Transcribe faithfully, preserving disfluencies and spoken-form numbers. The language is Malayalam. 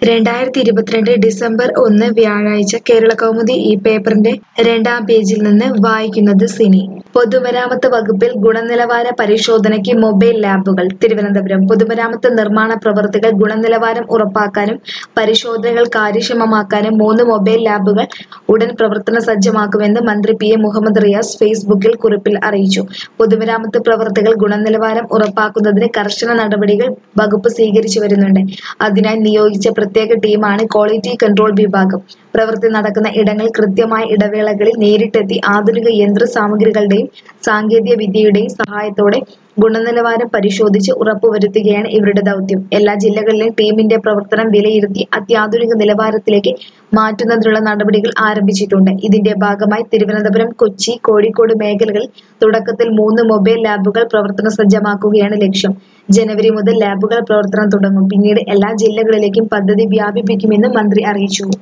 രണ്ടായിരത്തി ഇരുപത്തിരണ്ട് ഡിസംബർ ഒന്ന് വ്യാഴാഴ്ച കേരളകൗമുദി ഈ പേപ്പറിന്റെ രണ്ടാം പേജിൽ നിന്ന് വായിക്കുന്നത് സിനി. പൊതുമരാമത്ത് വകുപ്പിൽ ഗുണനിലവാര പരിശോധനയ്ക്ക് മൊബൈൽ ലാബുകൾ. തിരുവനന്തപുരം പൊതുമരാമത്ത് നിർമ്മാണ പ്രവൃത്തികൾ ഗുണനിലവാരം ഉറപ്പാക്കാനും പരിശോധനകൾ കാര്യക്ഷമമാക്കാനും മൂന്ന് മൊബൈൽ ലാബുകൾ ഉടൻ പ്രവർത്തന സജ്ജമാക്കുമെന്ന് മന്ത്രി പി എ മുഹമ്മദ് റിയാസ് ഫേസ്ബുക്കിൽ കുറിപ്പിൽ അറിയിച്ചു. പൊതുമരാമത്ത് പ്രവൃത്തികൾ ഗുണനിലവാരം ഉറപ്പാക്കുന്നതിന് കർശന നടപടികൾ വകുപ്പ് സ്വീകരിച്ചു വരുന്നുണ്ട്. അതിനായി നിയോഗിച്ച പ്രത്യേക ടീമാണ് ക്വാളിറ്റി കൺട്രോൾ വിഭാഗം. പ്രവൃത്തി നടക്കുന്ന ഇടങ്ങൾ കൃത്യമായ ഇടവേളകളിൽ നേരിട്ടെത്തി ആധുനിക യന്ത്ര സാമഗ്രികളുടെയും സാങ്കേതിക വിദ്യയുടെയും സഹായത്തോടെ ഗുണനിലവാരം പരിശോധിച്ച് ഉറപ്പുവരുത്തുകയാണ് ഇവരുടെ ദൗത്യം. എല്ലാ ജില്ലകളിലെയും ടീമിന്റെ പ്രവർത്തനം വിലയിരുത്തി അത്യാധുനിക നിലവാരത്തിലേക്ക് മാറ്റുന്നതിനുള്ള നടപടികൾ ആരംഭിച്ചിട്ടുണ്ട്. ഇതിന്റെ ഭാഗമായി തിരുവനന്തപുരം, കൊച്ചി, കോഴിക്കോട് മേഖലകളിൽ തുടക്കത്തിൽ മൂന്ന് മൊബൈൽ ലാബുകൾ പ്രവർത്തന സജ്ജമാക്കുകയാണ് ലക്ഷ്യം. ജനുവരി മുതൽ ലാബുകൾ പ്രവർത്തനം തുടങ്ങും. പിന്നീട് എല്ലാ ജില്ലകളിലേക്കും പദ്ധതി വ്യാപിപ്പിക്കുമെന്ന് മന്ത്രി അറിയിച്ചു.